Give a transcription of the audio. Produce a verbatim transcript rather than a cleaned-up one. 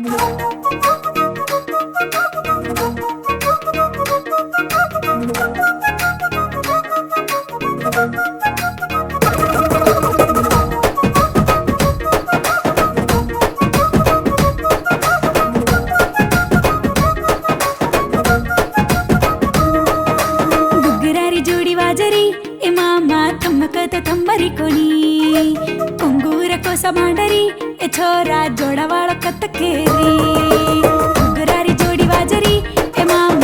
थंबरी कोनी कुंगूर को समाडरी ए छोरा जोड़ा वाला कत केरी गुरारी जोड़ी बाजरी ए मामा